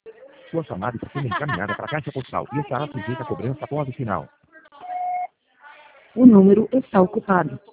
Sua chamada está sendo encaminhada para a caixa postal e estará sujeita a cobrança após o sinal. O número está ocupado.